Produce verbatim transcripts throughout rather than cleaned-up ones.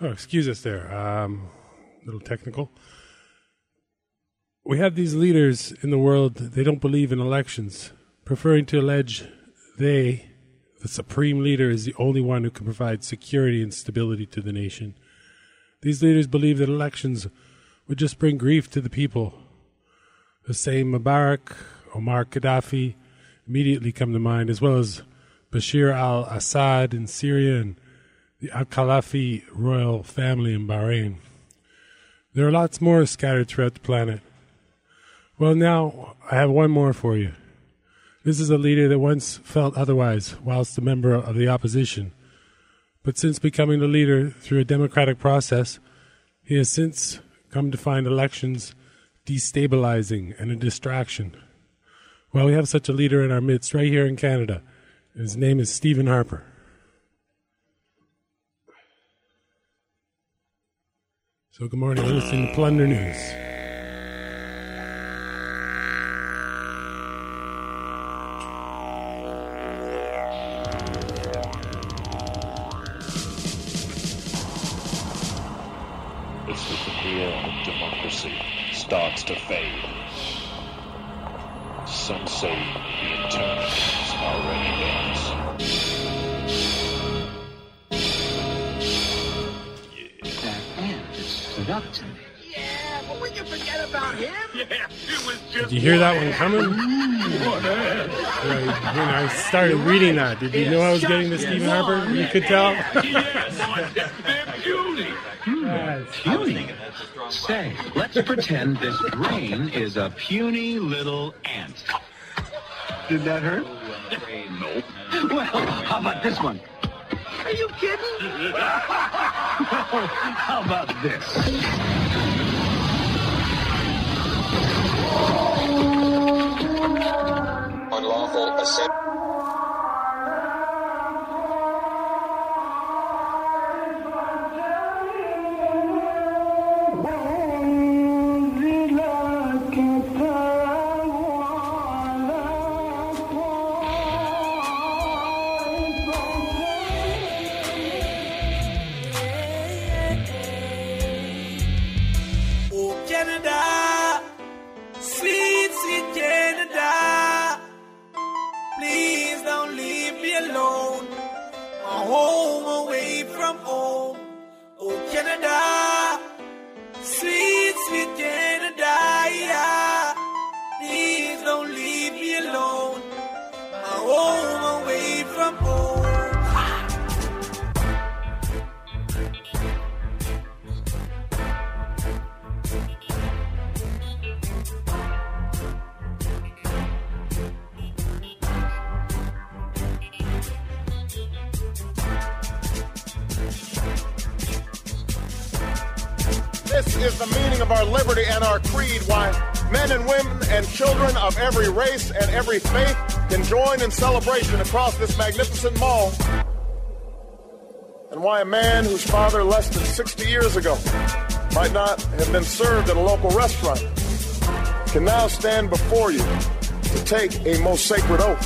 Oh, excuse us there. Um, a little technical. We have these leaders in the world, they don't believe in elections, preferring to allege they, the supreme leader, is the only one who can provide security and stability to the nation. These leaders believe that elections would just bring grief to the people. Hossein Mubarak, Omar Gaddafi immediately come to mind, as well as Bashir al-Assad in Syria and the Al-Khalafi royal family in Bahrain. There are lots more scattered throughout the planet. Well, now I have one more for you. This is a leader that once felt otherwise whilst a member of the opposition. But since becoming the leader through a democratic process, he has since come to find elections destabilizing and a distraction. Well, we have such a leader in our midst right here in Canada. His name is Stephen Harper. So good morning. You're listening to Plunder News. As the veneer of democracy starts to fade, some say the interment already ends. That end is stood up to me. Yeah, but we can forget about him. Yeah, it was just. Did you hear that one coming? Right, when I started reading that, did you know I was getting to Stephen Harper? You could tell. Yes, they're puny. Puny? Say, let's pretend this brain is a puny little ant. Did that hurt? No. Well, how about this one? Are you kidding? Well, how about this? Unlawful assent. This is the meaning of our liberty and our creed, why men and women and children of every race and every faith can join in celebration across this magnificent mall, and why a man whose father less than sixty years ago might not have been served at a local restaurant can now stand before you to take a most sacred oath.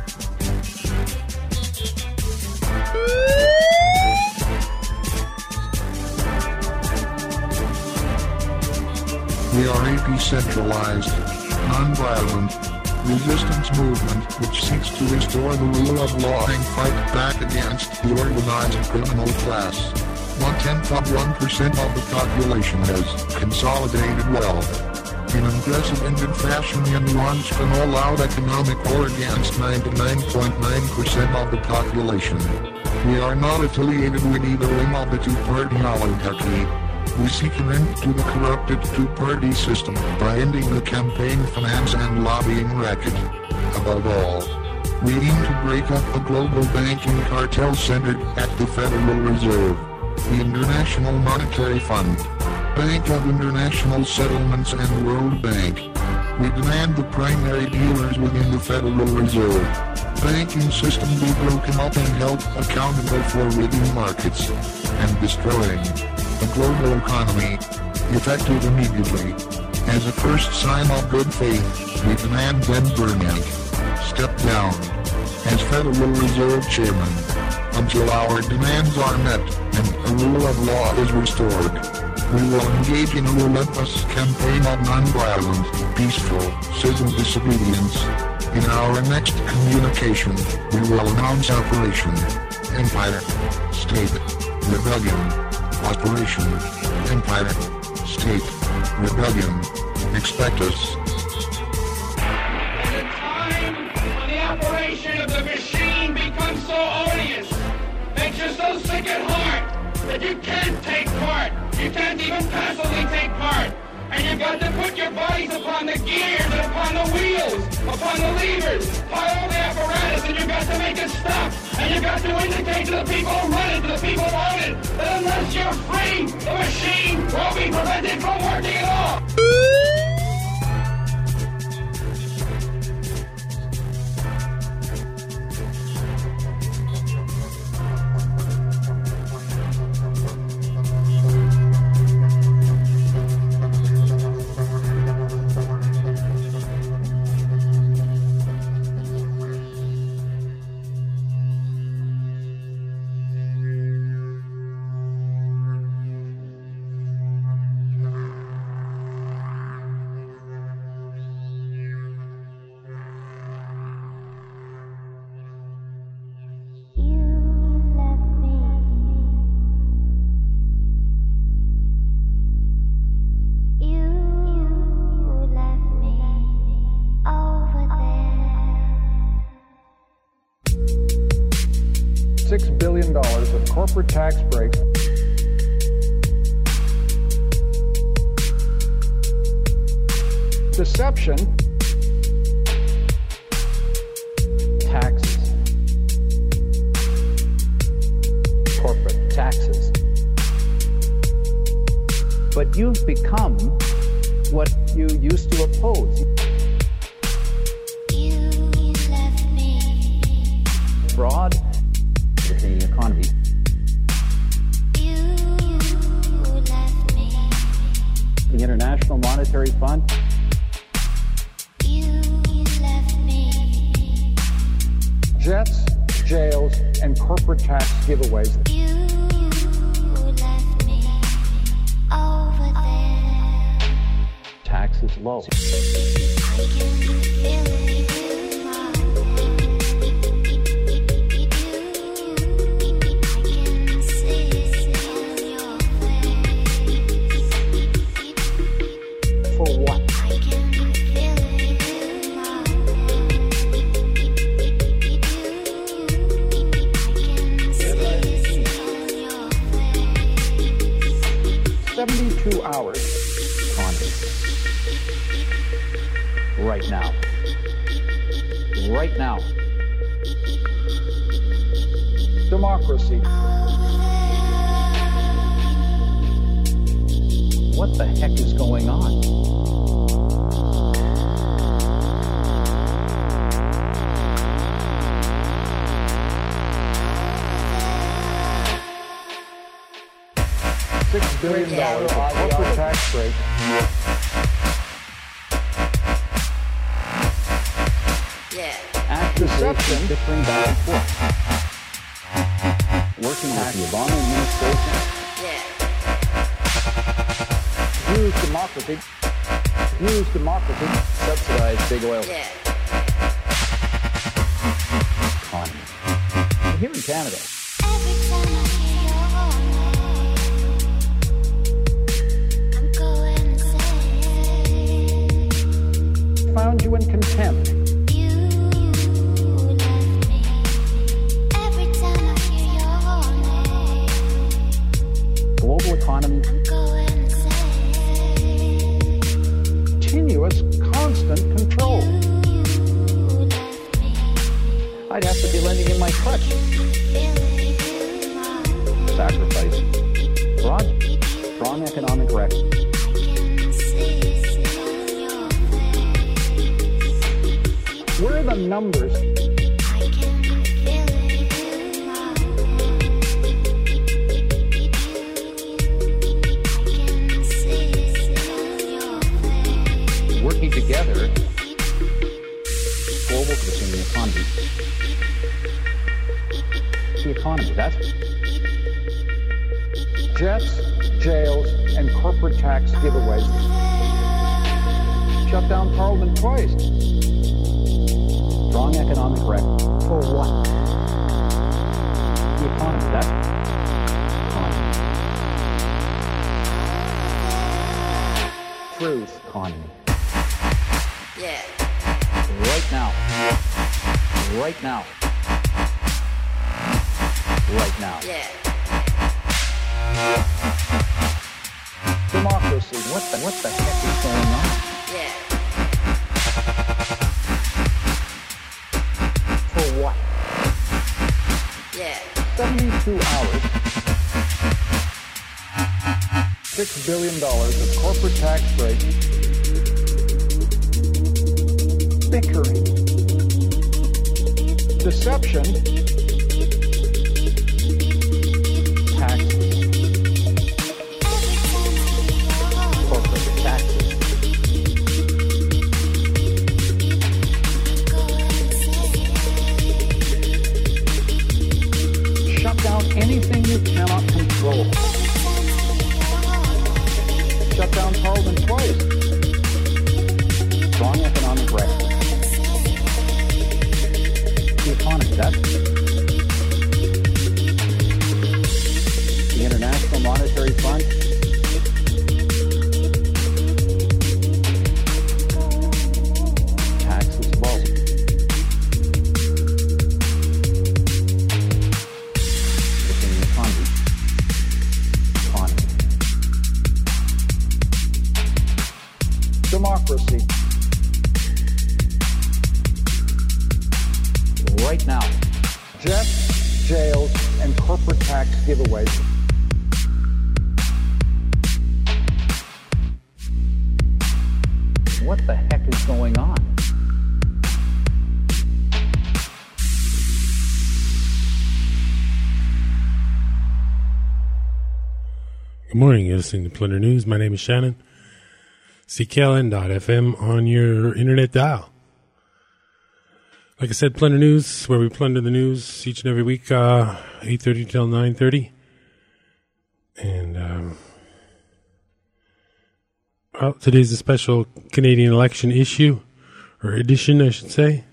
We are a decentralized, non-violent resistance movement which seeks to restore the rule of law and fight back against the organized criminal class. One-tenth of one percent of the population has consolidated wealth in unprecedented fashion and launched an all-out economic war against ninety-nine point nine percent of the population. We are not affiliated with either wing of the two-party oligarchy. We seek an end to the corrupted two-party system by ending the campaign finance and lobbying racket. Above all, we aim to break up the global banking cartel centered at the Federal Reserve, the International Monetary Fund, Bank of International Settlements and World Bank. We demand the primary dealers within the Federal Reserve banking system be broken up and held accountable for rigging markets and destroying the global economy, effective immediately. As a first sign of good faith, we demand Ben Bernanke step down as Federal Reserve Chairman until our demands are met. and the rule of law is restored. We will engage in a relentless campaign of nonviolent, peaceful, civil disobedience. In our next communication, we will announce Operation Empire State Rebellion. Operation Empire State Rebellion. Expect us. The time when the operation of the machine becomes so odious, makes you so sick at heart that you can't take part. You can't even passively take part. And you've got to put your bodies upon the gears and upon the wheels, upon the levers, pile all the apparatus, and you've got to make it stop. And you've got to indicate to the people who run it, to the people who own it, that unless you're free, the machine will be prevented from working at all. six billion dollars of corporate tax breaks. Deception. Taxes. Corporate taxes. But you've become what you used to oppose. You left me. Fraud. The economy. You left me. The International Monetary Fund. You left me. Jets, jails, and corporate tax giveaways. You left me over there. Taxes low. I can feel it. For what? I can feel it. seventy-two hours economy. Right now. Right now. Democracy. What the heck is going on? Six billion dollars of corporate tax break. Yeah. Accusations differing back and forth. Working with the Obama administration. Yeah. Use democracy. Use democracy. Subsidize big oil. Yeah. Economy. Here in Canada. Every time I hear your name, I'm going insane. Found you in contempt. You left me. Every time I hear your name, Global economy. I'm going insane. Continuous, constant control. You left me. I'd have to be lending in my crutch. Feel it. Sacrifice. Broad, strong economic record. I can see it on your face. Where are the numbers? I can feel it. I can see it on your face. Working together. Global consumer economy. The economy, that's Jets, jails, and corporate tax giveaways. Shut down Parliament twice. Strong economic rec. For what? The economy. That's economy. Truth economy. Yeah. Right now. Right now. Right now. Yeah. Democracy. What the what the heck is going on? Yeah. For what? Yeah. seventy-two hours. Six billion dollars of corporate tax breaks. Bickering. Deception. Taxes. Corporate taxes. Shut down anything you cannot control. Shut down Parliament twice. Strong economic record. The economy, that's the International Monetary Fund. Taxes low. Within the economy. Economy. Democracy. Right now. Jets, jails, and corporate tax giveaways. What the heck is going on? Good morning. You're listening to Plunder News. My name is Shannon. C K L N dot F M on your internet dial. Like I said, Plunder News, where we plunder the news each and every week, uh, eight thirty till nine thirty. And, um, well, today's a special Canadian election issue, or edition, I should say.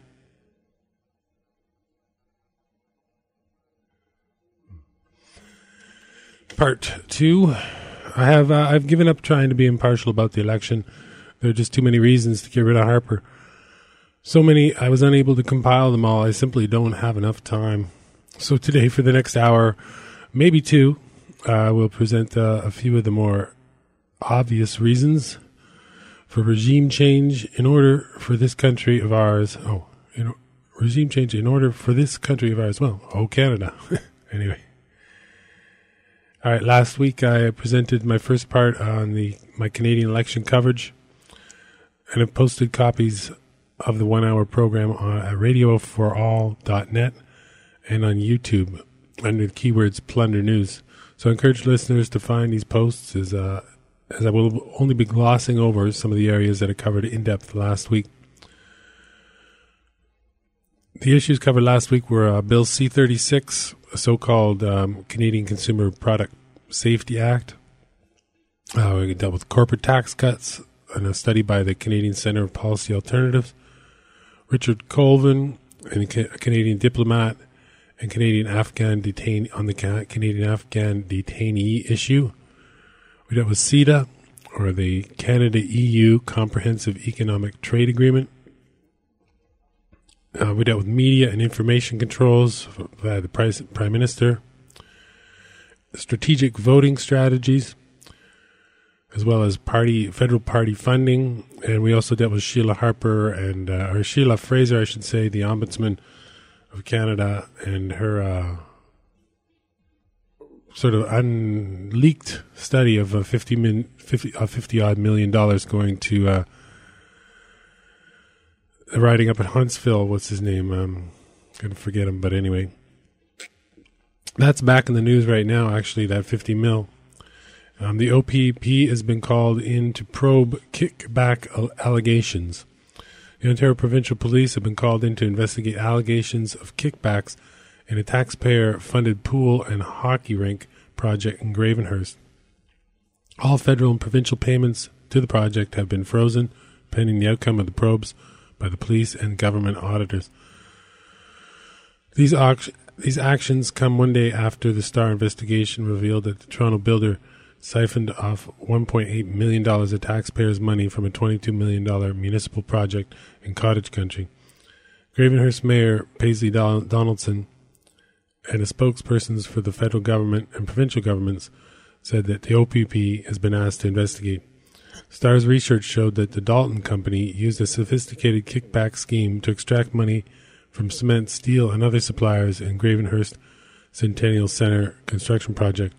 Part two. I have, uh, I've given up trying to be impartial about the election. There are just too many reasons to get rid of Harper. So many, I was unable to compile them all. I simply don't have enough time. So today, for the next hour, maybe two, uh, we'll present uh, a few of the more obvious reasons for regime change in order for this country of ours. Oh, you know, regime change in order for this country of ours. Well, oh, Canada. Anyway. All right, last week I presented my first part on the my Canadian election coverage, and I've posted copies of the one-hour program on at radio for all dot net and on YouTube under the keywords Plunder News. So I encourage listeners to find these posts as, uh, as I will only be glossing over some of the areas that I covered in depth last week. The issues covered last week were uh, Bill C thirty-six, a so-called um, Canadian Consumer Product Safety Act. Uh, we dealt with corporate tax cuts and a study by the Canadian Centre of Policy Alternatives. Richard Colvin, a Canadian diplomat, and Canadian Afghan detain on the Canadian Afghan detainee issue. We dealt with CETA, or the Canada-E U Comprehensive Economic Trade Agreement. Uh, we dealt with media and information controls via the Prime Minister, strategic voting strategies, as well as party federal party funding, and we also dealt with Sheila Harper and uh, or Sheila Fraser, I should say, the Ombudsman of Canada, and her uh, sort of unleaked study of a fifty min, fifty, uh, fifty odd million dollars going to uh, riding up at Huntsville. What's his name? I'm gonna forget him, but anyway, that's back in the news right now. Actually, that fifty mil. Um, the O P P has been called in to probe kickback allegations. The Ontario Provincial Police have been called in to investigate allegations of kickbacks in a taxpayer-funded pool and hockey rink project in Gravenhurst. All federal and provincial payments to the project have been frozen, pending the outcome of the probes by the police and government auditors. These, auc- these actions come one day after the Star investigation revealed that the Toronto builder siphoned off one point eight million dollars of taxpayers' money from a twenty-two million dollars municipal project in Cottage Country. Gravenhurst Mayor Paisley Don- Donaldson and a spokesperson for the federal government and provincial governments said that the O P P has been asked to investigate. Star's research showed that the Dalton Company used a sophisticated kickback scheme to extract money from cement, steel, and other suppliers in Gravenhurst Centennial Center construction project,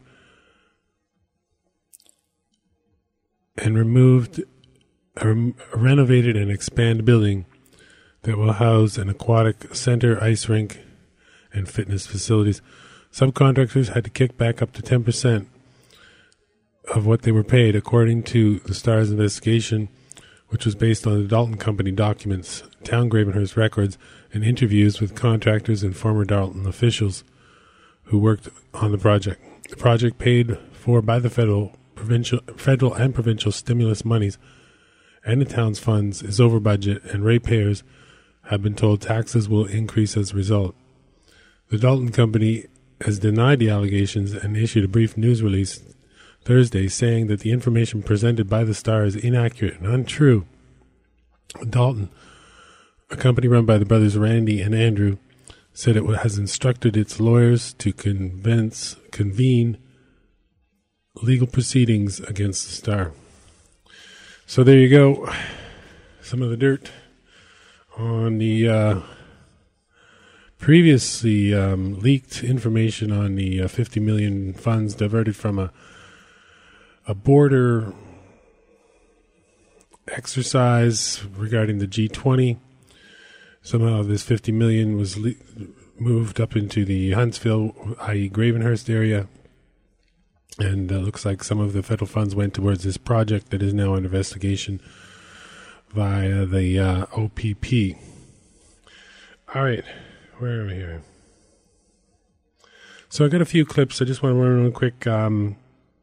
and removed a, rem- a renovated and expanded building that will house an aquatic center, ice rink, and fitness facilities. Subcontractors had to kick back up to ten percent of what they were paid, according to the Star's investigation, which was based on the Dalton Company documents, Town Gravenhurst records, and interviews with contractors and former Dalton officials who worked on the project. The project, paid for by the federal, provincial, federal and provincial stimulus monies and the town's funds, is over budget, and ratepayers have been told taxes will increase as a result. The Dalton Company has denied the allegations and issued a brief news release Thursday saying that the information presented by the Star is inaccurate and untrue. Dalton, a company run by the brothers Randy and Andrew, said it has instructed its lawyers to convince, convene legal proceedings against the Star. So there you go. Some of the dirt on the uh, previously um, leaked information on the uh, fifty million dollars funds diverted from a a border exercise regarding the G twenty. Somehow this fifty million dollars was le- moved up into the Huntsville, that is. Gravenhurst area, and uh, looks like some of the federal funds went towards this project that is now under investigation via the uh, O P P. All right, where are we here? So I got a few clips. I just want to run real quick um,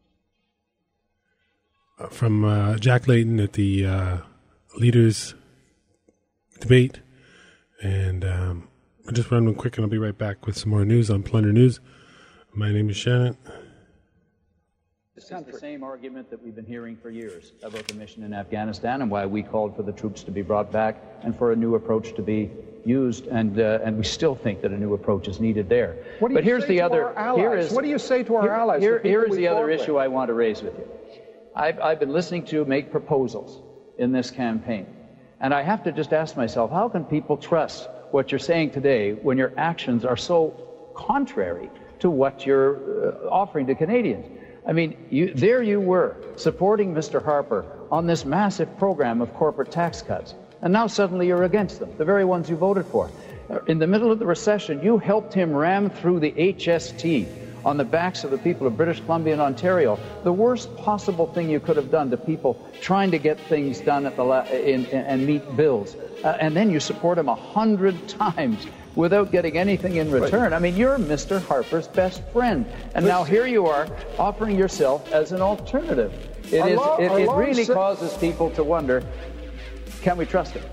from uh, Jack Layton at the uh, leaders debate. And um, I'll just run real quick and I'll be right back with some more news on Plunder News. My name is Shannon. This is the same argument that we've been hearing for years about the mission in Afghanistan and why we called for the troops to be brought back and for a new approach to be used, and uh, and we still think that a new approach is needed there. What do you but here's say the to other. our allies? Here is, what do you say to our here, allies? Here, the here is the other with? issue I want to raise with you. I've I've been listening to you make proposals in this campaign, and I have to just ask myself, how can people trust what you're saying today when your actions are so contrary to what you're uh, offering to Canadians? I mean, you, there you were, supporting Mister Harper on this massive program of corporate tax cuts, and now suddenly you're against them, the very ones you voted for. In the middle of the recession, you helped him ram through the H S T on the backs of the people of British Columbia and Ontario, the worst possible thing you could have done to people trying to get things done at the la- in, in, and meet bills. Uh, and then you support him a hundred times without getting anything in return. I mean, you're Mister Harper's best friend. And now here you are offering yourself as an alternative. It, is, lo- it, it really si- causes people to wonder, can we trust him?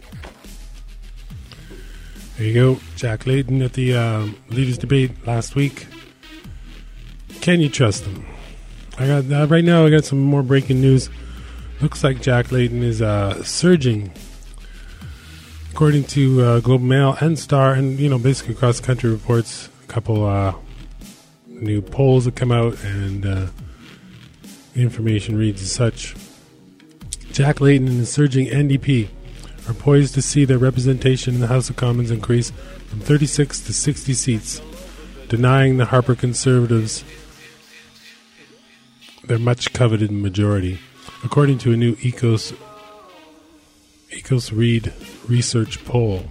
There you go. Jack Layton at the um, leaders debate last week. Can you trust him? I got uh, right now I got some more breaking news. Looks like Jack Layton is uh, surging. According to uh, Globe Mail and Star, and you know, basically across the country reports, a couple uh, new polls that come out, and uh, the information reads as such: Jack Layton and the surging N D P are poised to see their representation in the House of Commons increase from thirty-six to sixty seats, denying the Harper Conservatives their much-coveted majority, according to a new Ecos Ecos Read research poll.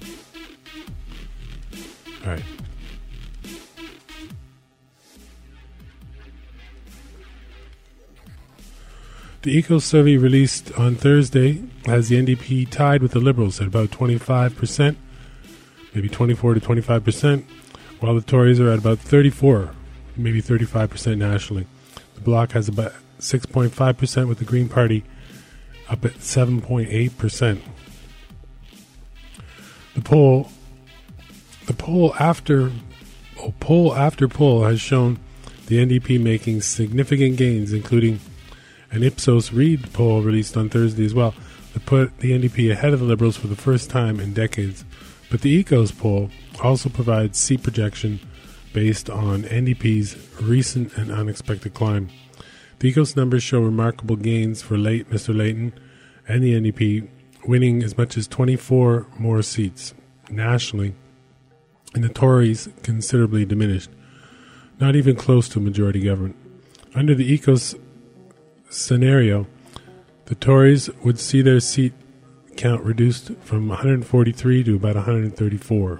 All right. The Ecos survey released on Thursday has the N D P tied with the Liberals at about twenty-five percent, maybe twenty-four to twenty-five percent, while the Tories are at about thirty-four maybe thirty-five percent nationally. The Bloc has about six point five percent, with the Green Party up at seven point eight percent. The poll, the poll after, oh, poll after poll has shown the N D P making significant gains, including an Ipsos Reid poll released on Thursday as well, that put the N D P ahead of the Liberals for the first time in decades. But the Ecos poll also provides seat projection based on N D P's recent and unexpected climb. The Ecos numbers show remarkable gains for late Mister Layton and the N D P, winning as much as twenty-four more seats nationally, and the Tories considerably diminished, not even close to a majority government. Under the Ecos scenario, the Tories would see their seat count reduced from one hundred forty-three to about one hundred thirty-four.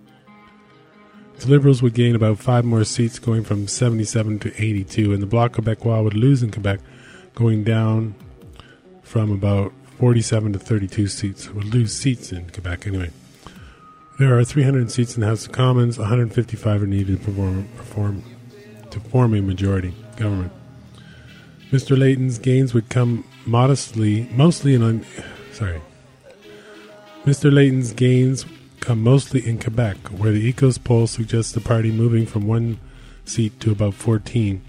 The Liberals would gain about five more seats, going from seventy-seven to eighty-two, and the Bloc Québécois would lose in Quebec, going down from about forty-seven to thirty-two seats. Would lose seats in Quebec anyway. There are three hundred seats in the House of Commons. one hundred fifty-five are needed to perform, perform to form a majority government. Mister Layton's gains would come modestly, mostly in un, sorry. Mister Layton's gains come mostly in Quebec, where the Ecos poll suggests the party moving from one seat to about fourteen.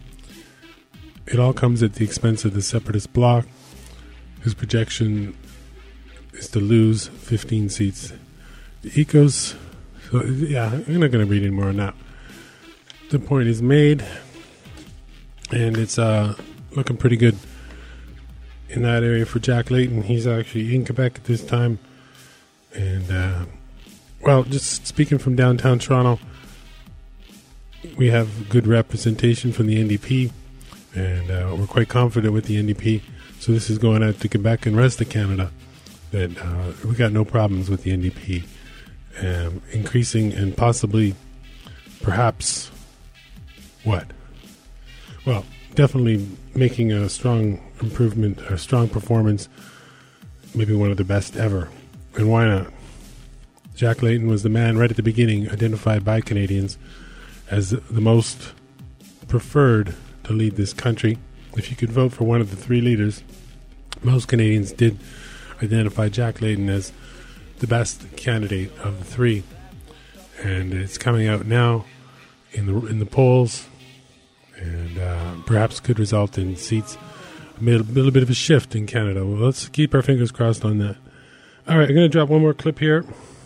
It all comes at the expense of the separatist Bloc, whose projection is to lose fifteen seats. The Ecos, so yeah, I'm not going to read any more on that. The point is made, and it's uh, looking pretty good in that area for Jack Layton. He's actually in Quebec at this time. And, uh, well, just speaking from downtown Toronto, we have good representation from the N D P, and uh, we're quite confident with the N D P. So this is going out to Quebec and rest of Canada that uh, we got no problems with the N D P um, increasing and possibly, perhaps, what? Well, definitely making a strong improvement, a strong performance, maybe one of the best ever. And why not? Jack Layton was the man right at the beginning, identified by Canadians as the most preferred to lead this country. If you could vote for one of the three leaders, most Canadians did identify Jack Layton as the best candidate of the three. And it's coming out now in the in the polls, and uh, perhaps could result in seats. A little bit of a shift in Canada. Well, let's keep our fingers crossed on that. All right, I'm going to drop one more clip here.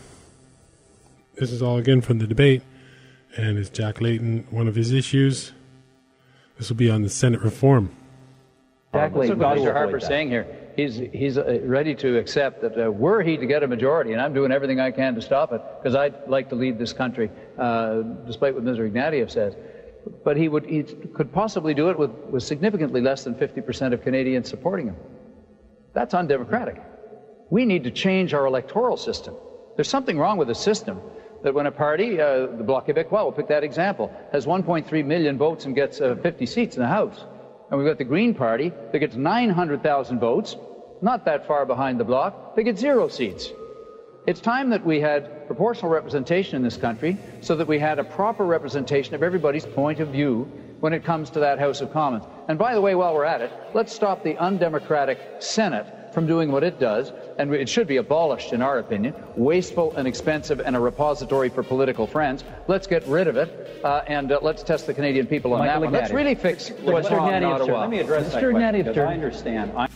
This is all again from the debate, and it's Jack Layton, one of his issues. This will be on the Senate reform. Jack Layton, what Mister Harper's saying here, he's he's uh, ready to accept that uh, were he to get a majority, and I'm doing everything I can to stop it, because I'd like to lead this country, uh, despite what Mister Ignatieff says. But he would he could possibly do it with, with significantly less than fifty percent of Canadians supporting him. That's undemocratic. We need to change our electoral system. There's something wrong with the system that when a party, uh, the Bloc Québécois, we'll pick that example, has one point three million votes and gets uh, fifty seats in the House. And we've got the Green Party that gets nine hundred thousand votes, not that far behind the Bloc, they get zero seats. It's time that we had proportional representation in this country so that we had a proper representation of everybody's point of view when it comes to that House of Commons. And by the way, while we're at it, let's stop the undemocratic Senate from doing what it does, and it should be abolished in our opinion, wasteful and expensive and a repository for political friends. Let's get rid of it, uh, and uh, let's test the Canadian people on Michael that one. Ignatieff. Let's really fix what's Mister wrong in Ignatieff, Ottawa. Let me address Mister that question, Ignatieff, because I understand. I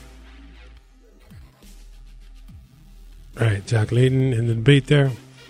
All right, Jack Layton in the debate there.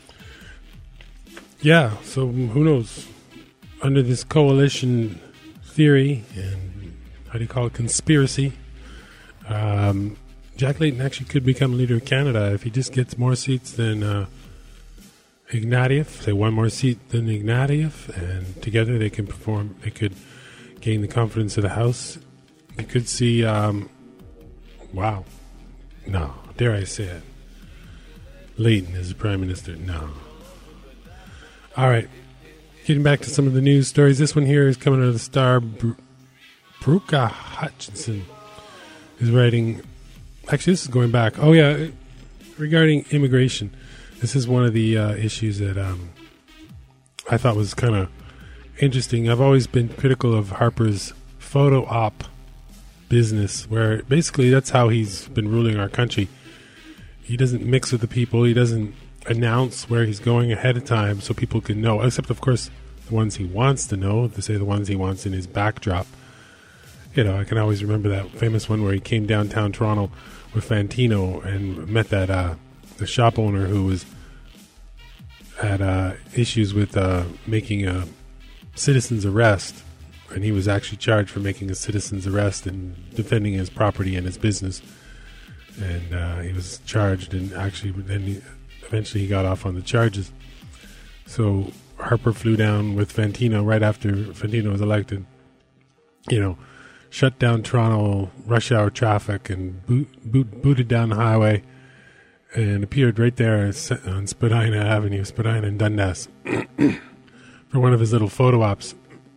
Yeah, so who knows? Under this coalition theory, and how do you call it, conspiracy, um, Jack Layton actually could become leader of Canada if he just gets more seats than uh, Ignatieff, say one more seat than Ignatieff, and together they can perform, they could gain the confidence of the House. You could see, um, wow, no, dare I say it, Layton as the Prime Minister, no. All right, getting back to some of the news stories. This one here is coming out of the Star. Br- Bruca Hutchinson is writing, actually this is going back, oh yeah, regarding immigration. This is one of the uh, issues that um, I thought was kind of interesting. I've always been critical of Harper's photo op business, where basically that's how he's been ruling our country. He doesn't mix with the people. He doesn't announce where he's going ahead of time so people can know, except, of course, the ones he wants to know, to say the ones he wants in his backdrop. You know, I can always remember that famous one where he came downtown Toronto with Fantino and met that uh, the shop owner who was had uh, issues with uh, making a citizen's arrest, and he was actually charged for making a citizen's arrest and defending his property and his business. And uh, he was charged, and actually then he, eventually he got off on the charges. So Harper flew down with Fantino right after Fantino was elected, you know, shut down Toronto rush hour traffic and boot, boot, booted down the highway and appeared right there on Spadina Avenue, Spadina and Dundas for one of his little photo ops.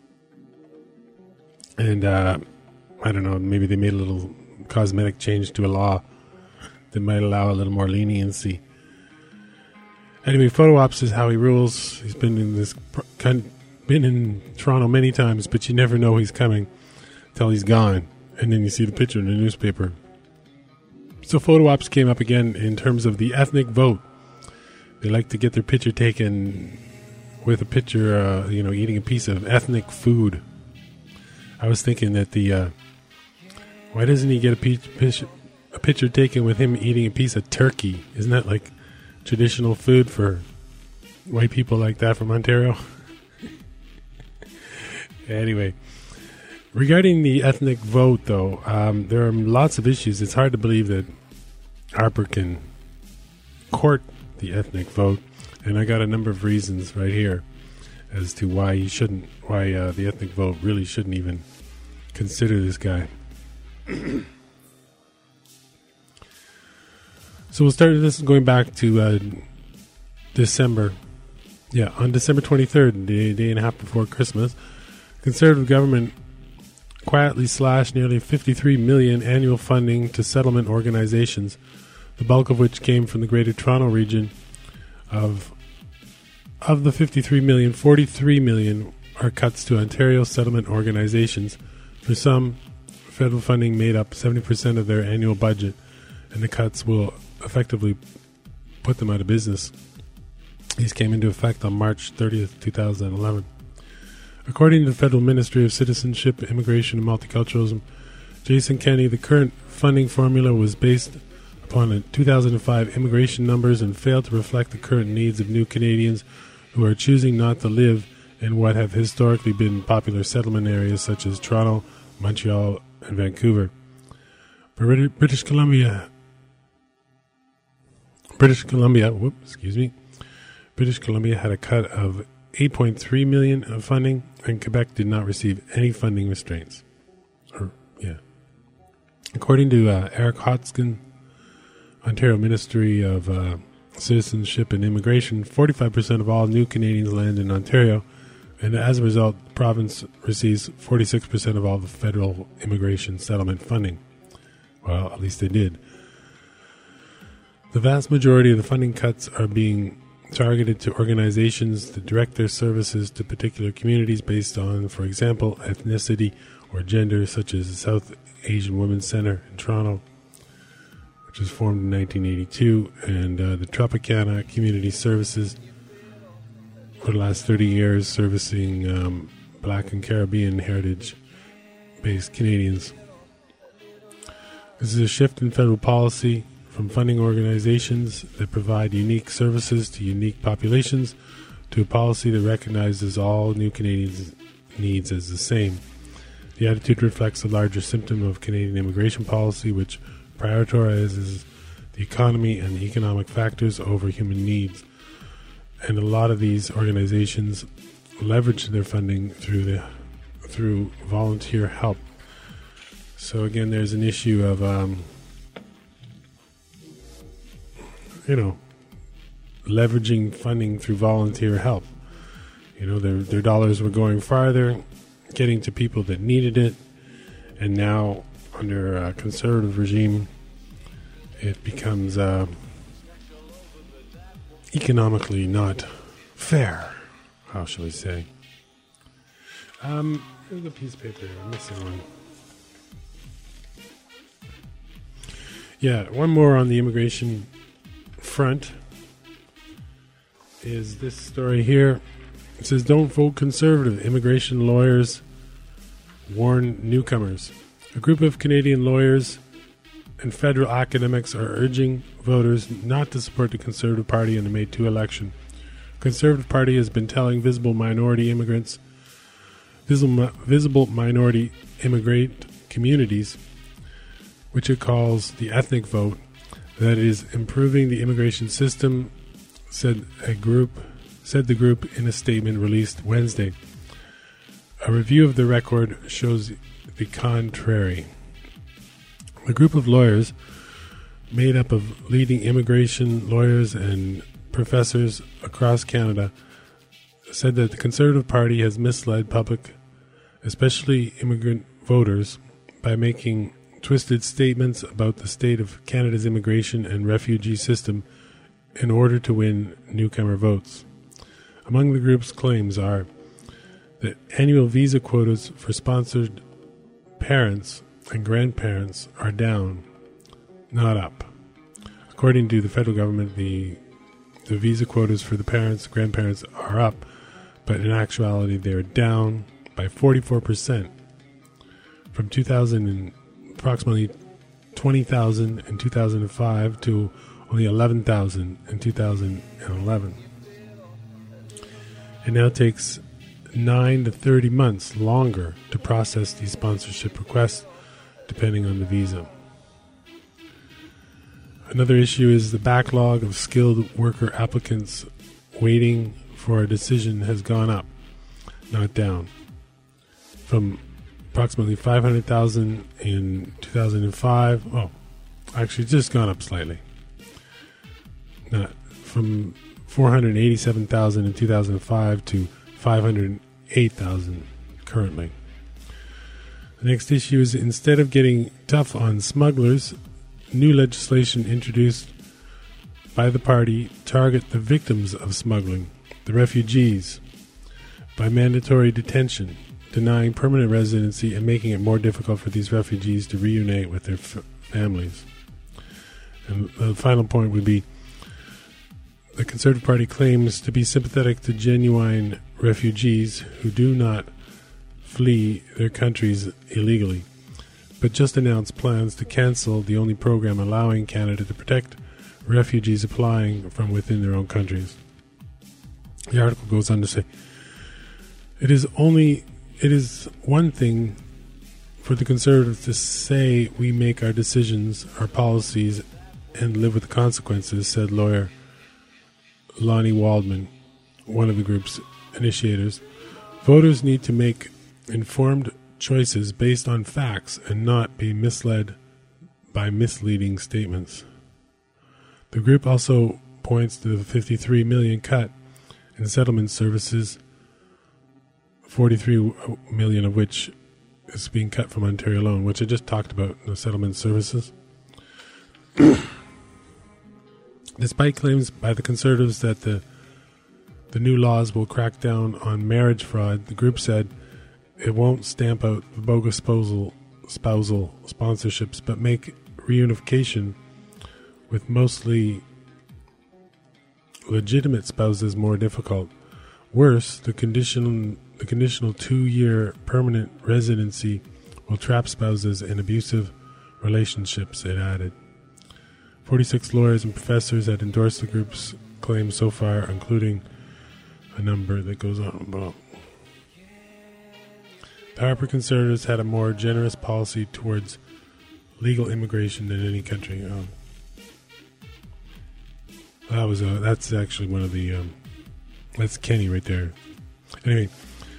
And uh, I don't know, maybe they made a little cosmetic change to a law that might allow a little more leniency. Anyway, photo ops is how he rules. He's been in this been in Toronto many times, but you never know he's coming till he's gone, and then you see the picture in the newspaper. So photo ops came up again in terms of the ethnic vote. They like to get their picture taken with a picture, uh, you know, eating a piece of ethnic food. I was thinking that the uh, why doesn't he get a, pe- a picture taken with him eating a piece of turkey? Isn't that like traditional food for white people like that from Ontario? Anyway, regarding the ethnic vote, though, um, there are lots of issues. It's hard to believe that Harper can court the ethnic vote, and I got a number of reasons right here as to why he shouldn't, why uh, the ethnic vote really shouldn't even consider this guy. So we'll start this going back to uh, December. Yeah, on December twenty-third, the day and a half before Christmas, Conservative government quietly slashed nearly fifty-three million dollars annual funding to settlement organizations, the bulk of which came from the Greater Toronto region. Of of the fifty-three million dollars, forty-three million dollars are cuts to Ontario settlement organizations. For some, federal funding made up seventy percent of their annual budget, and the cuts will effectively put them out of business. These came into effect on March thirtieth, twenty eleven. According to the Federal Ministry of Citizenship, Immigration and Multiculturalism, Jason Kenney, the current funding formula was based upon the two thousand five immigration numbers and failed to reflect the current needs of new Canadians who are choosing not to live in what have historically been popular settlement areas such as Toronto, Montreal, and Vancouver. British Columbia, British Columbia, whoop, excuse me, British Columbia had a cut of eight point three million dollars of funding, and Quebec did not receive any funding restraints. Or, yeah. According to uh, Eric Hodgson, Ontario Ministry of uh, Citizenship and Immigration, forty-five percent of all new Canadians land in Ontario, and as a result, the province receives forty-six percent of all the federal immigration settlement funding. Well, at least they did. The vast majority of the funding cuts are being targeted to organizations that direct their services to particular communities based on, for example, ethnicity or gender, such as the South Asian Women's Centre in Toronto, which was formed in nineteen eighty-two, and uh, the Tropicana Community Services for the last thirty years, servicing um, Black and Caribbean heritage-based Canadians. This is a shift in federal policy from funding organizations that provide unique services to unique populations to a policy that recognizes all new Canadians' needs as the same. The attitude reflects a larger symptom of Canadian immigration policy, which prioritizes the economy and economic factors over human needs. And a lot of these organizations leverage their funding through the through volunteer help. So again, there's an issue of um, you know, leveraging funding through volunteer help. You know, their their dollars were going farther, getting to people that needed it, and now under a conservative regime, it becomes uh, economically not fair. How shall we say? Um, here's a piece of paper. I'm missing one. Yeah, one more on the immigration front is this story here. It says, "Don't vote conservative. Immigration lawyers warn newcomers." A group of Canadian lawyers and federal academics are urging voters not to support the Conservative Party in the May second election. The Conservative Party has been telling visible minority immigrants, visible, visible minority immigrant communities, which it calls the ethnic vote, that it is improving the immigration system, said a group, said the group in a statement released Wednesday. A review of the record shows the contrary. A group of lawyers, made up of leading immigration lawyers and professors across Canada, said that the Conservative Party has misled public, especially immigrant voters, by making twisted statements about the state of Canada's immigration and refugee system in order to win newcomer votes. Among the group's claims are that annual visa quotas for sponsored parents and grandparents are down, not up. According to the federal government, the the visa quotas for the parents and grandparents are up, but in actuality they're down by forty-four percent from two thousand and approximately twenty thousand in two thousand five to only eleven thousand in two thousand eleven. It now takes nine to thirty months longer to process these sponsorship requests, depending on the visa. Another issue is the backlog of skilled worker applicants waiting for a decision has gone up, not down, from approximately five hundred thousand in two thousand five. Oh, actually, just gone up slightly. Not from four hundred eighty-seven thousand in two thousand five to five hundred eight thousand currently. The next issue is, instead of getting tough on smugglers, new legislation introduced by the party target the victims of smuggling, the refugees, by mandatory detention, denying permanent residency and making it more difficult for these refugees to reunite with their f- families. And the final point would be, the Conservative Party claims to be sympathetic to genuine refugees who do not flee their countries illegally, but just announced plans to cancel the only program allowing Canada to protect refugees applying from within their own countries. The article goes on to say, It is only it is one thing for the Conservatives to say we make our decisions, our policies, and live with the consequences, said lawyer Lonnie Waldman, one of the group's initiators. Voters need to make informed choices based on facts and not be misled by misleading statements. The group also points to the fifty-three million cut in settlement services, forty-three million of which is being cut from Ontario alone, which I just talked about, the settlement services. Despite claims by the Conservatives that the the new laws will crack down on marriage fraud, the group said it won't stamp out bogus spousal, spousal sponsorships, but make reunification with mostly legitimate spouses more difficult. Worse, the conditional, the conditional two-year permanent residency will trap spouses in abusive relationships, it added. forty-six lawyers and professors had endorsed the group's claims so far, including a number that goes on about. The Harper Conservatives had a more generous policy towards legal immigration than any country. Um, that was a, that's actually one of the um, that's Kenny right there. Anyway,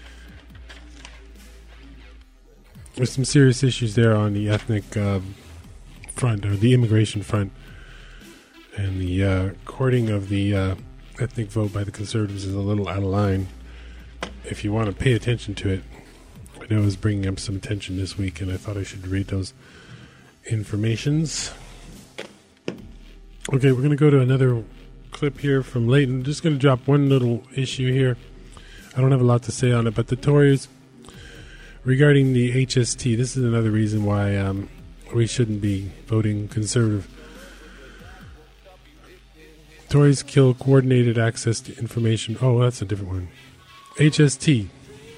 there's some serious issues there on the ethnic uh, front, or the immigration front, and the uh, courting of the uh, ethnic vote by the Conservatives is a little out of line. If you want to pay attention to it, I know it was bringing up some attention this week, and I thought I should read those informations. Okay, we're going to go to another clip here from Leighton. Just going to drop one little issue here. I don't have a lot to say on it, but the Tories regarding the H S T, this is another reason why um, we shouldn't be voting Conservative. Tories kill coordinated access to information. Oh, that's a different one. H S T.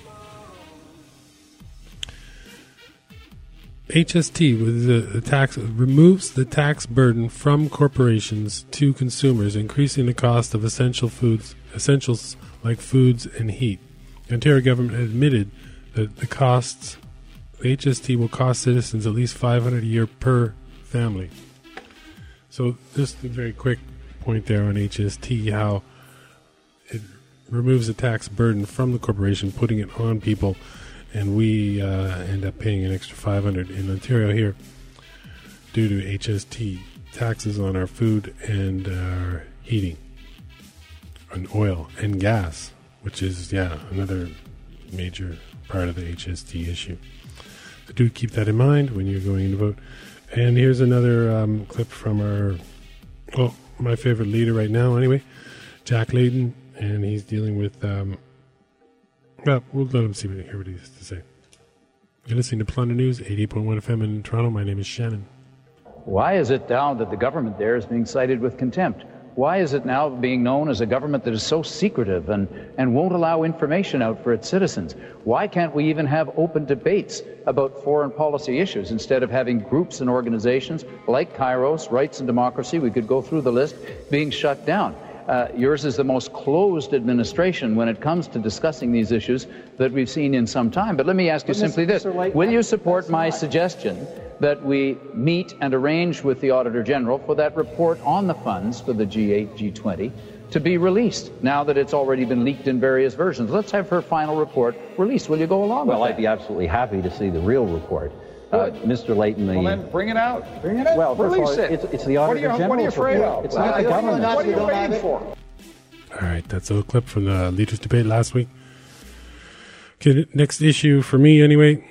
H S T with the, the tax removes the tax burden from corporations to consumers, increasing the cost of essential foods, essentials like foods and heat. The Ontario government admitted that the costs, the H S T will cost citizens at least five hundred dollars a year per family. So just a very quick point there on H S T, how it removes the tax burden from the corporation, putting it on people, and we uh, end up paying an extra five hundred dollars in Ontario here due to H S T taxes on our food and our heating and oil and gas, which is, yeah, another major part of the H S T issue. So do keep that in mind when you're going to vote. And here's another um, clip from our, well, my favorite leader right now anyway, Jack Layton, and he's dealing with, um, well, we'll let him see what, hear what he has to say. You're listening to Plunder News, eighty-eight point one F M in Toronto. My name is Shannon. Why is it now that the government there is being cited with contempt? Why is it now being known as a government that is so secretive and, and won't allow information out for its citizens? Why can't we even have open debates about foreign policy issues instead of having groups and organizations like Kairos, Rights and Democracy, we could go through the list, being shut down? Uh, yours is the most closed administration when it comes to discussing these issues that we've seen in some time. But let me ask you simply this. Will you support my suggestion that we meet and arrange with the Auditor General for that report on the funds for the G eight, G twenty to be released now that it's already been leaked in various versions? Let's have her final report released. Will you go along well, with that? Well, I'd be absolutely happy to see the real report. Uh, Mister Layton, the... Well, then bring it out. Bring it out. Well, Release all, it. It's, it's the Auditor what are you, General's What are you afraid report. of? It's well, not the government. What are you waiting for? All right, that's a clip from the leaders' debate last week. Okay, next issue for me anyway.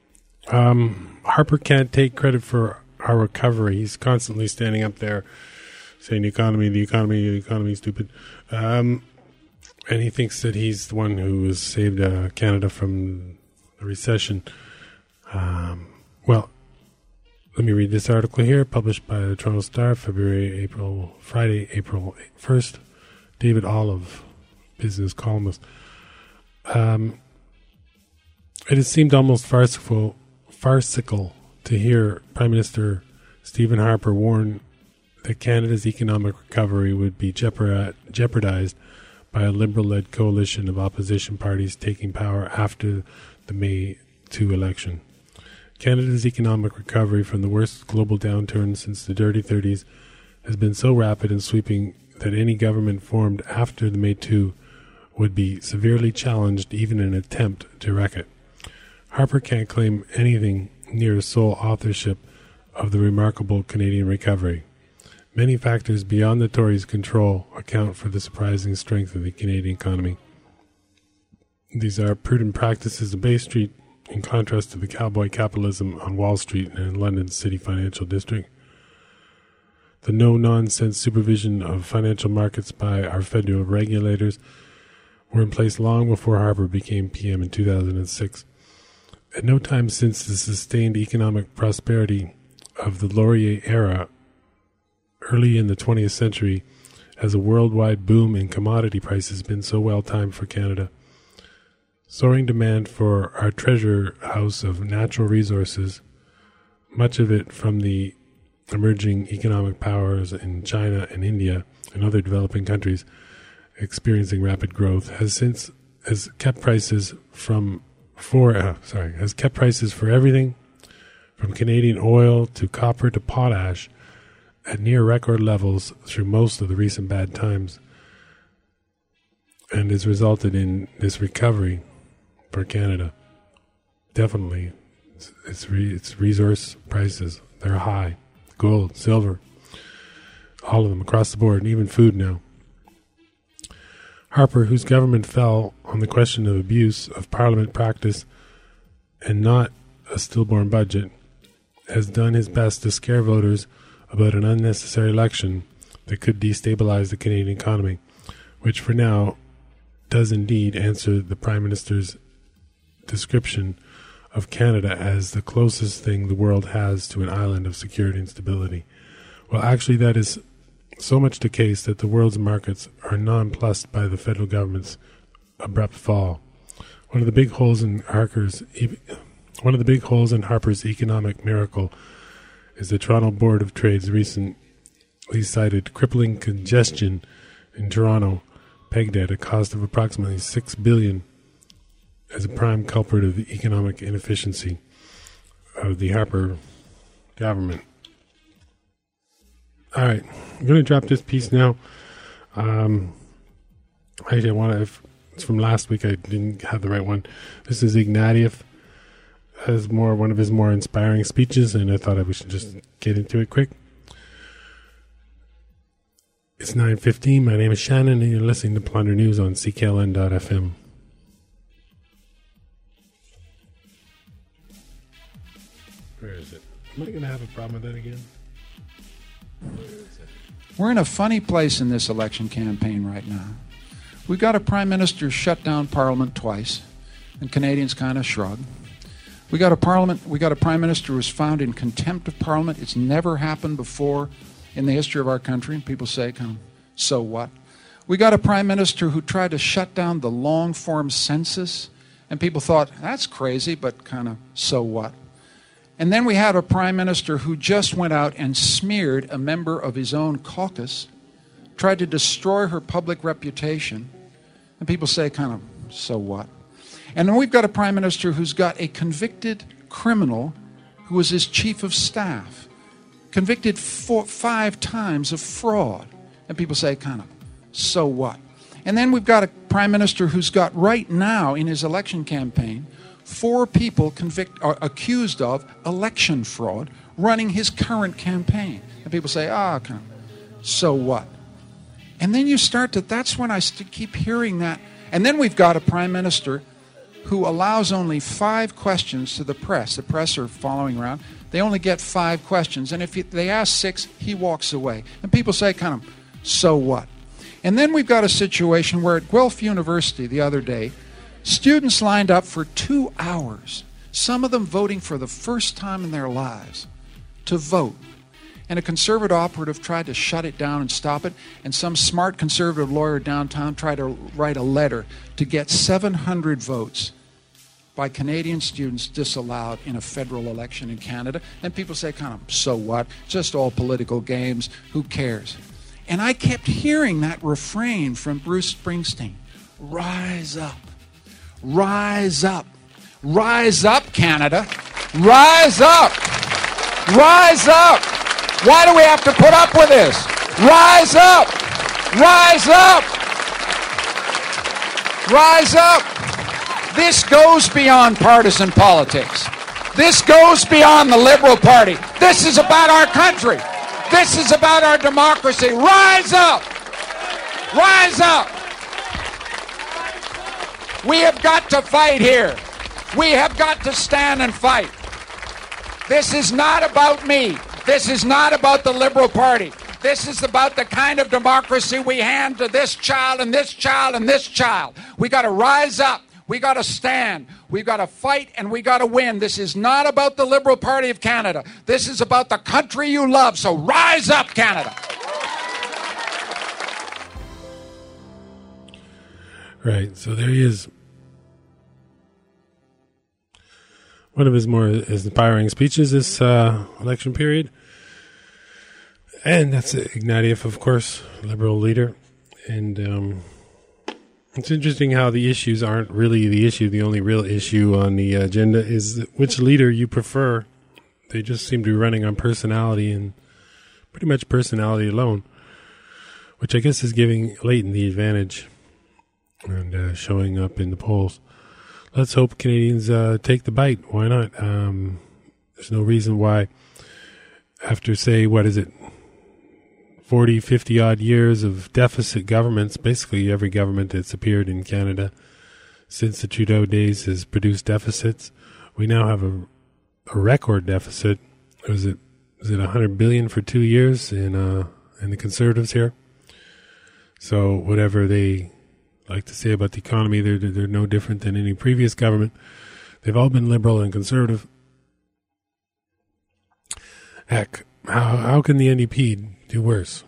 Um, Harper can't take credit for our recovery. He's constantly standing up there saying the economy, the economy, the economy is stupid. Um, and he thinks that he's the one who has saved uh, Canada from the recession. Um, well, let me read this article here, published by the Toronto Star, February, April, Friday, April first. David Olive, business columnist. Um, it has seemed almost farcical, farcical to hear Prime Minister Stephen Harper warn that Canada's economic recovery would be jeopardized by a Liberal-led coalition of opposition parties taking power after the May second election. Canada's economic recovery from the worst global downturn since the dirty thirties has been so rapid and sweeping that any government formed after the May second would be severely challenged even in an attempt to wreck it. Harper can't claim anything near sole authorship of the remarkable Canadian recovery. Many factors beyond the Tories' control account for the surprising strength of the Canadian economy. These are prudent practices of Bay Street in contrast to the cowboy capitalism on Wall Street and in London's city financial district. The no-nonsense supervision of financial markets by our federal regulators were in place long before Harper became P M in two thousand six. At no time since the sustained economic prosperity of the Laurier era, early in the twentieth century, has a worldwide boom in commodity prices been so well timed for Canada. Soaring demand for our treasure house of natural resources, much of it from the emerging economic powers in China and India and other developing countries experiencing rapid growth, has since has kept prices from for uh, sorry has kept prices for everything from Canadian oil to copper to potash at near record levels through most of the recent bad times, and has resulted in this recovery for Canada. Definitely, it's it's, re, it's resource prices, they're high. Gold, silver, all of them across the board, and even food now. Harper, whose government fell on the question of abuse of Parliament practice and not a stillborn budget, has done his best to scare voters about an unnecessary election that could destabilize the Canadian economy, which for now does indeed answer the Prime Minister's description of Canada as the closest thing the world has to an island of security and stability. Well, actually, that is so much the case that the world's markets are nonplussed by the federal government's abrupt fall. One of the big holes in Harker's, one of the big holes in Harper's economic miracle is the Toronto Board of Trade's recently cited crippling congestion in Toronto, pegged at a cost of approximately six billion dollars as a prime culprit of the economic inefficiency of the Harper government. All right, I'm going to drop this piece now. Um, actually, I want to. It's from last week. I didn't have the right one. This is Ignatieff. Has more one of his more inspiring speeches, and I thought we should just get into it quick. It's nine fifteen. My name is Shannon, and you're listening to Plunder News on C K L N dot F M. Where is it? Am I going to have a problem with that again? We're in a funny place in this election campaign right now. We've got a prime minister shut down Parliament twice, and Canadians kind of shrug. We got a parliament. We got a prime minister who was found in contempt of Parliament. It's never happened before in the history of our country. People say, kind of, so what? We got a prime minister who tried to shut down the long-form census, and people thought, that's crazy, but kind of, so what? And then we had a prime minister who just went out and smeared a member of his own caucus, tried to destroy her public reputation, and people say, kind of, so what? And then we've got a prime minister who's got a convicted criminal who was his chief of staff, convicted four, five times of fraud. And people say, kind of, so what? And then we've got a prime minister who's got right now in his election campaign four people convict, are accused of election fraud running his current campaign. And people say, ah, oh, kind of, so what? And then you start to, that's when I st- keep hearing that. And then we've got a prime minister who allows only five questions to the press. The press are following around. They only get five questions. And if he, they ask six, he walks away. And people say, kind of, so what? And then we've got a situation where at Guelph University the other day, students lined up for two hours, some of them voting for the first time in their lives, to vote. And a conservative operative tried to shut it down and stop it, and some smart conservative lawyer downtown tried to write a letter to get seven hundred votes by Canadian students disallowed in a federal election in Canada. And people say, kind of, so what? Just all political games. Who cares? And I kept hearing that refrain from Bruce Springsteen. Rise up. Rise up. Rise up, Canada. Rise up. Rise up. Why do we have to put up with this? Rise up. Rise up. Rise up. This goes beyond partisan politics. This goes beyond the Liberal Party. This is about our country. This is about our democracy. Rise up. Rise up. We have got to fight here. We have got to stand and fight. This is not about me. This is not about the Liberal Party. This is about the kind of democracy we hand to this child and this child and this child. We got to rise up. We got to stand. We got to fight, and we got to win. This is not about the Liberal Party of Canada. This is about the country you love. So rise up, Canada. Right. So there he is. One of his more inspiring speeches this uh, election period. And that's Ignatieff, of course, Liberal leader. And um, it's interesting how the issues aren't really the issue. The only real issue on the agenda is which leader you prefer. They just seem to be running on personality and pretty much personality alone, which I guess is giving Layton the advantage and uh, showing up in the polls. Let's hope Canadians uh, take the bite. Why not? Um, there's no reason why after, say, what is it, forty, fifty-odd years of deficit governments, basically every government that's appeared in Canada since the Trudeau days has produced deficits. We now have a, a record deficit. Was it was it one hundred billion dollars for two years in, uh, in the Conservatives here? So whatever they like to say about the economy, they're, they're no different than any previous government. They've all been liberal and conservative. Heck, how how can the N D P do worse?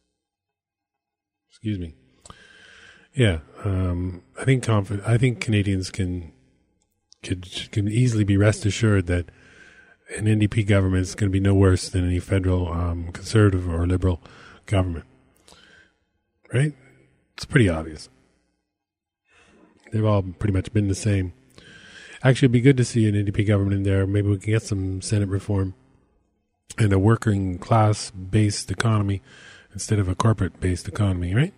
Excuse me. Yeah, um, I think conf- I think Canadians can could can easily be rest assured that an N D P government is going to be no worse than any federal um, conservative or liberal government. Right? It's pretty obvious. They've all pretty much been the same. Actually, it'd be good to see an N D P government in there. Maybe we can get some Senate reform and a working class-based economy instead of a corporate-based economy, right?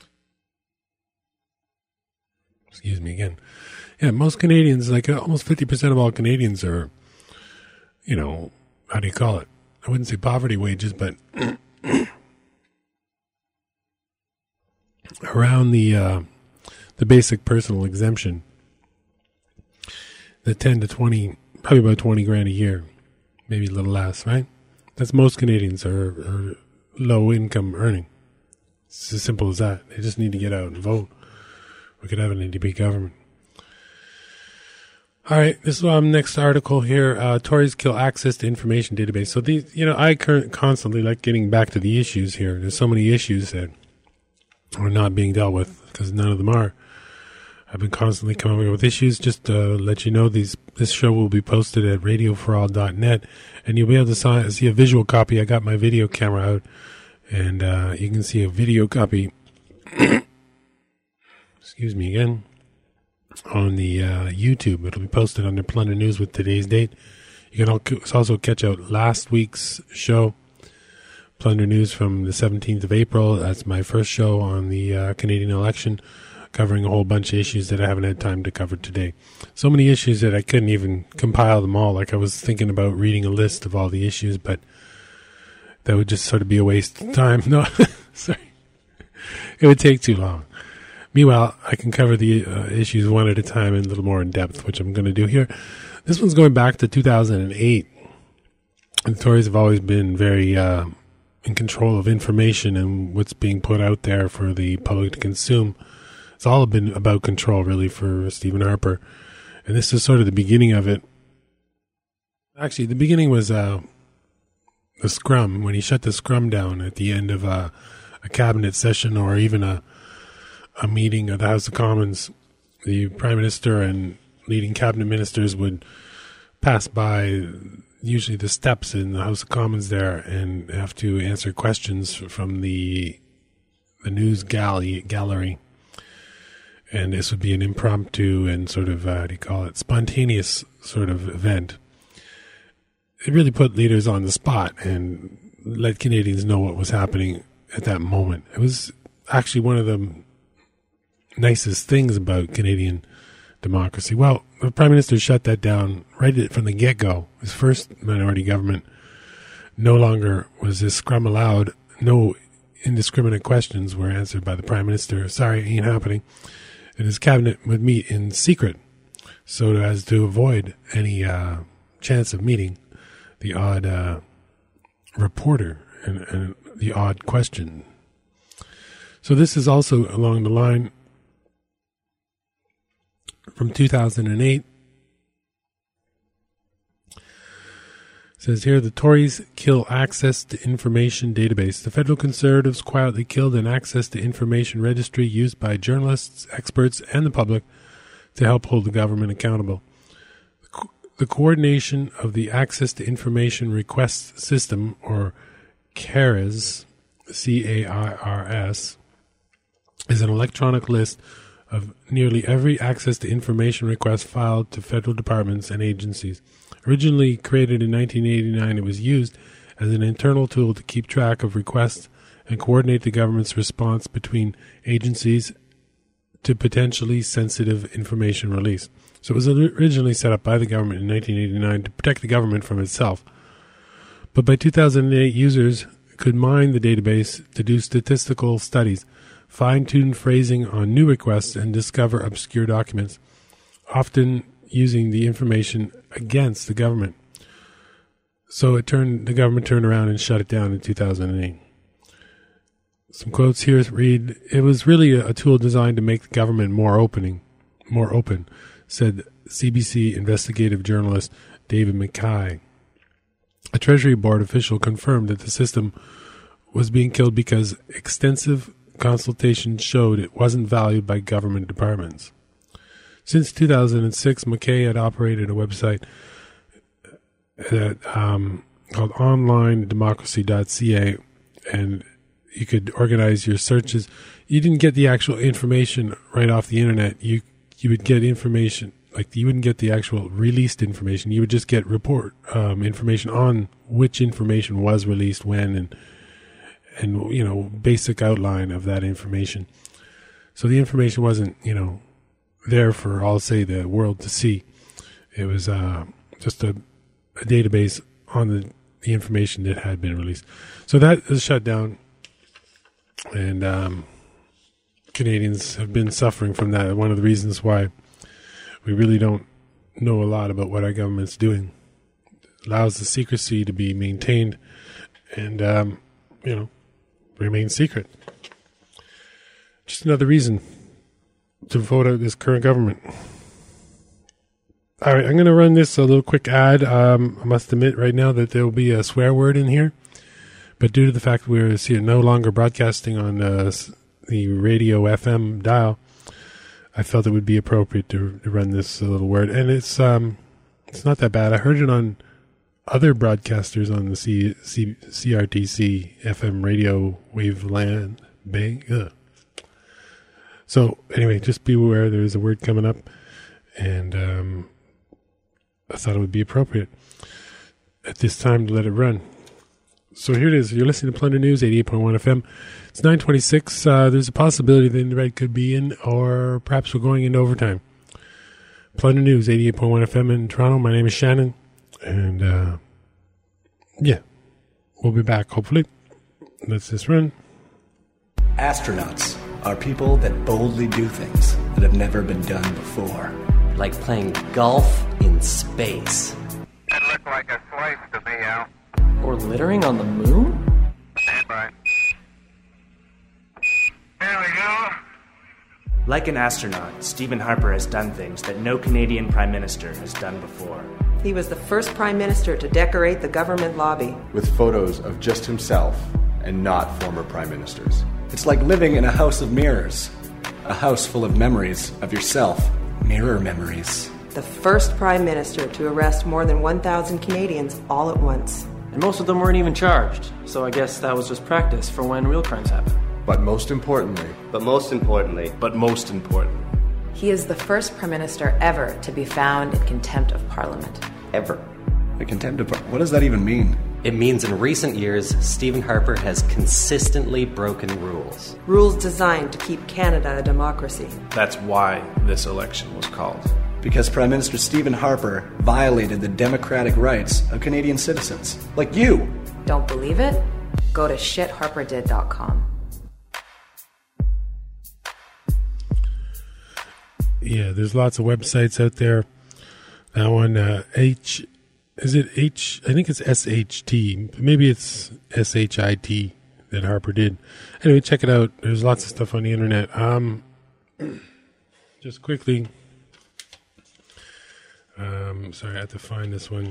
Excuse me again. Yeah, most Canadians, like uh, almost fifty percent of all Canadians are, you know, how do you call it? I wouldn't say poverty wages, but around the uh, the basic personal exemption, the ten to twenty, probably about twenty grand a year, maybe a little less, right? That's most Canadians are, are low income earning. It's as simple as that. They just need to get out and vote. We could have an N D P government. All right, this is um next article here. Uh, Tories kill access to information database. So these, you know, I current, constantly like getting back to the issues here. There's so many issues that are not being dealt with because none of them are. I've been constantly coming up with issues. Just to let you know, these this show will be posted at radio for all dot net, and you'll be able to see a visual copy. I got my video camera out, and uh, you can see a video copy. Excuse me again. On the uh, YouTube. It'll be posted under Plunder News with today's date. You can also catch out last week's show, Plunder News from the seventeenth of April. That's my first show on the uh, Canadian election, covering a whole bunch of issues that I haven't had time to cover today. So many issues that I couldn't even compile them all. Like I was thinking about reading a list of all the issues, but that would just sort of be a waste of time. No, sorry. It would take too long. Meanwhile, I can cover the uh, issues one at a time and a little more in depth, which I'm going to do here. This one's going back to two thousand eight. And the Tories have always been very uh, in control of information and what's being put out there for the public to consume. It's all been about control, really, for Stephen Harper. And this is sort of the beginning of it. Actually, the beginning was uh, the scrum, when he shut the scrum down at the end of uh, a cabinet session or even a a meeting of the House of Commons. The Prime Minister and leading cabinet ministers would pass by usually the steps in the House of Commons there and have to answer questions from the the news galley, gallery. And this would be an impromptu and sort of, uh, how do you call it, spontaneous sort of event. It really put leaders on the spot and let Canadians know what was happening at that moment. It was actually one of the nicest things about Canadian democracy. Well, the Prime Minister shut that down right from the get-go. His first minority government, no longer was this scrum allowed. No indiscriminate questions were answered by the Prime Minister. Sorry, it ain't happening. And his cabinet would meet in secret so as to avoid any uh, chance of meeting the odd uh, reporter and, and the odd question. So this is also along the line from two thousand eight. It says here, the Tories kill access to information database. The federal Conservatives quietly killed an access to information registry used by journalists, experts, and the public to help hold the government accountable. The, co- the coordination of the Access to Information Request System, or CAIRS, C A I R S, is an electronic list of nearly every access to information request filed to federal departments and agencies. Originally created in nineteen eighty-nine, it was used as an internal tool to keep track of requests and coordinate the government's response between agencies to potentially sensitive information release. So it was originally set up by the government in nineteen eighty-nine to protect the government from itself. But by two thousand eight, users could mine the database to do statistical studies, fine-tune phrasing on new requests, and discover obscure documents, often using the information against the government. So it turned the government turned around and shut it down in two thousand eight. Some quotes here read, "It was really a, a tool designed to make the government more opening, more open," said C B C investigative journalist David Mackay. A Treasury Board official confirmed that the system was being killed because extensive consultation showed it wasn't valued by government departments. Since two thousand six, Mackay had operated a website that, um, called online democracy dot c a, and you could organize your searches. You didn't get the actual information right off the internet. You you would get information, like you wouldn't get the actual released information. You would just get report um, information on which information was released when, and and you know, basic outline of that information. So the information wasn't, you know, there for all, say, the world to see. It was uh, just a, a database on the, the information that had been released. So that is shut down, and um, Canadians have been suffering from that. One of the reasons why we really don't know a lot about what our government's doing. It allows the secrecy to be maintained and, um, you know, remain secret. Just another reason to vote out this current government. All right, I'm going to run this a little quick ad. Um, I must admit right now that there will be a swear word in here, but due to the fact we're no longer broadcasting on uh, the radio F M dial, I felt it would be appropriate to, to run this little word. And it's um, it's not that bad. I heard it on other broadcasters on the C, C, C R T C F M radio waveland. Bang. Ugh. So anyway, just be aware there's a word coming up, and um, I thought it would be appropriate at this time to let it run. So here it is. You're listening to Plunder News, eighty-eight point one F M. It's nine twenty-six. Uh, there's a possibility that the red could be in, or perhaps we're going into overtime. Plunder News, eighty-eight point one F M in Toronto. My name is Shannon. And, uh, yeah, we'll be back, hopefully. Let's just run. Astronauts are people that boldly do things that have never been done before. Like playing golf in space. That looked like a slice to me, Al. Or littering on the moon? Stand by. There we go. Like an astronaut, Stephen Harper has done things that no Canadian Prime Minister has done before. He was the first Prime Minister to decorate the government lobby. With photos of just himself and not former Prime Ministers. It's like living in a house of mirrors. A house full of memories of yourself. Mirror memories. The first Prime Minister to arrest more than one thousand Canadians all at once. And most of them weren't even charged, so I guess that was just practice for when real crimes happen. But most importantly... But most importantly... But most important... He is the first Prime Minister ever to be found in contempt of Parliament. Ever. The contempt of... What does that even mean? It means in recent years, Stephen Harper has consistently broken rules. Rules designed to keep Canada a democracy. That's why this election was called. Because Prime Minister Stephen Harper violated the democratic rights of Canadian citizens. Like you. Don't believe it? Go to shit harper did dot com. Yeah, there's lots of websites out there. That one, uh, H, is it H? I think it's S H T. Maybe it's S H I T that Harper did. Anyway, check it out. There's lots of stuff on the internet. Um, just quickly. Um, sorry, I had to find this one.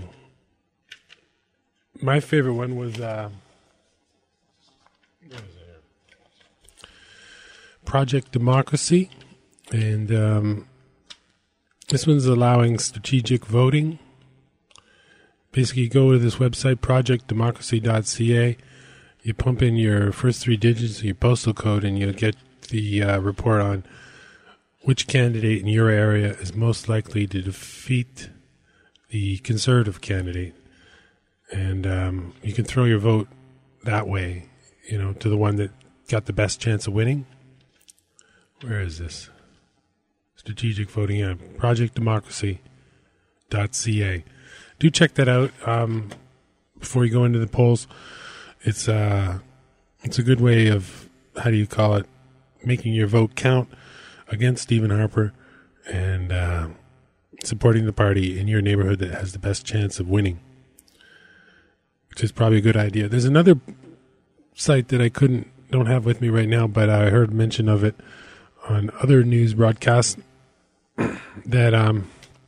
My favorite one was, uh, what was it here? Project Democracy. And um, this one's allowing strategic voting. Basically, you go to this website, project democracy dot c a. You pump in your first three digits of your postal code, and you'll get the uh, report on which candidate in your area is most likely to defeat the Conservative candidate. And um, you can throw your vote that way, you know, to the one that got the best chance of winning. Where is this? Strategic voting, yeah, project democracy dot c a. Do check that out um, before you go into the polls. It's uh, it's a good way of, how do you call it, making your vote count against Stephen Harper and uh, supporting the party in your neighborhood that has the best chance of winning, which is probably a good idea. There's another site that I couldn't, don't have with me right now, but I heard mention of it on other news broadcasts that um,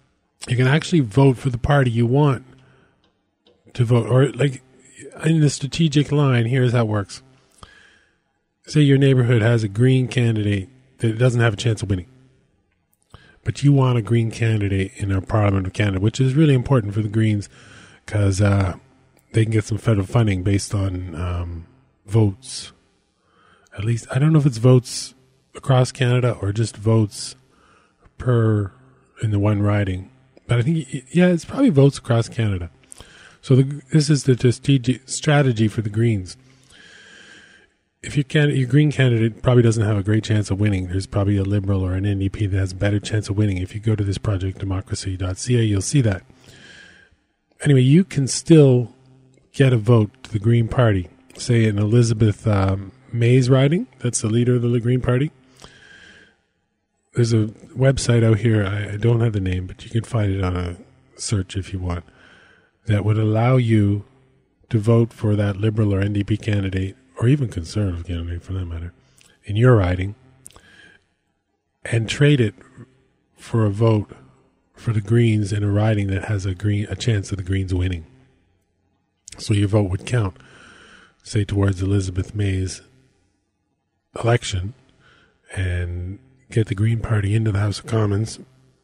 you can actually vote for the party you want to vote. Or like in the strategic line, here's how it works. Say your neighborhood has a Green candidate that doesn't have a chance of winning. But you want a Green candidate in our Parliament of Canada, which is really important for the Greens because uh, they can get some federal funding based on um, votes. At least, I don't know if it's votes across Canada or just votes per in the one riding. But I think, yeah, it's probably votes across Canada. So the, this is the strategic strategy for the Greens. If your, can, your Green candidate probably doesn't have a great chance of winning, there's probably a Liberal or an N D P that has a better chance of winning. If you go to this project democracy dot c a, you'll see that. Anyway, you can still get a vote to the Green Party. Say in Elizabeth um, May's riding, that's the leader of the Green Party. There's a website out here, I, I don't have the name, but you can find it on a search if you want, that would allow you to vote for that Liberal or N D P candidate, or even Conservative candidate for that matter, in your riding, and trade it for a vote for the Greens in a riding that has a green a chance of the Greens winning. So your vote would count, say, towards Elizabeth May's election, and get the Green Party into the House of Commons,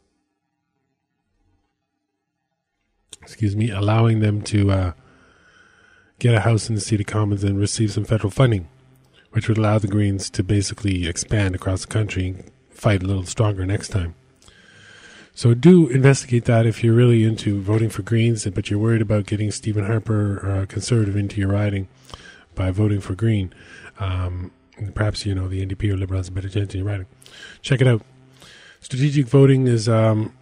excuse me, allowing them to uh, get a house in the seat of Commons and receive some federal funding, which would allow the Greens to basically expand across the country and fight a little stronger next time. So do investigate that if you're really into voting for Greens, but you're worried about getting Stephen Harper, uh, Conservative, into your riding by voting for Green. Um, and perhaps, you know, the N D P or Liberal has a better chance in your riding. Check it out. Strategic voting is... Um,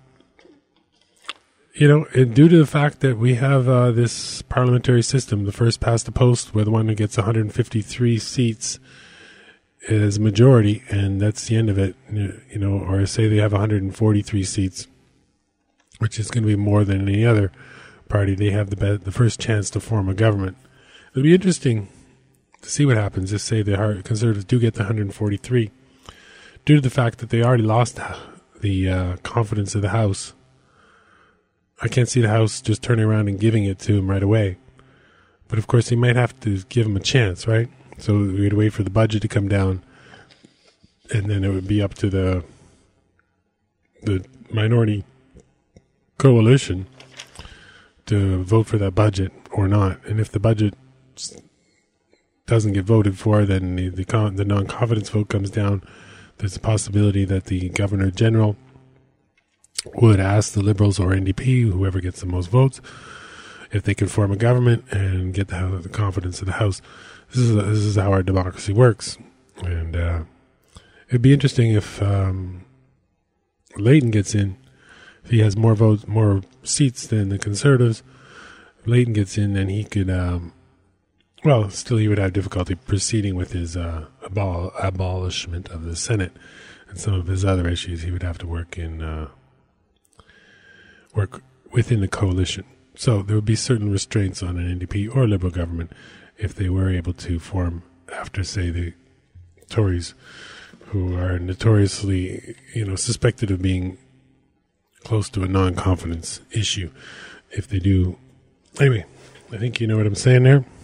You know, and due to the fact that we have uh, this parliamentary system, the first past the post, where the one who gets one hundred fifty-three seats is majority, and that's the end of it. You know, or say they have one hundred forty-three seats, which is going to be more than any other party. They have the be- the first chance to form a government. It'll be interesting to see what happens if, say, the Conservatives do get the one hundred forty-three, due to the fact that they already lost the uh, confidence of the House. I can't see the House just turning around and giving it to him right away. But, of course, he might have to give him a chance, right? So we'd wait for the budget to come down, and then it would be up to the the minority coalition to vote for that budget or not. And if the budget doesn't get voted for, then the, the, con- the non-confidence vote comes down. There's a possibility that the Governor General would ask the Liberals or N D P, whoever gets the most votes, if they can form a government and get the, the confidence of the House. This is this is how our democracy works, and uh, it'd be interesting if um, Layton gets in. If he has more votes, more seats than the Conservatives, if Layton gets in, then he could. Um, well, still, he would have difficulty proceeding with his uh, abol- abolishment of the Senate and some of his other issues. He would have to work in. Uh, work within the coalition. So there would be certain restraints on an N D P or Liberal government if they were able to form after, say, the Tories, who are notoriously, you know, suspected of being close to a non-confidence issue. If they do... Anyway, I think you know what I'm saying there.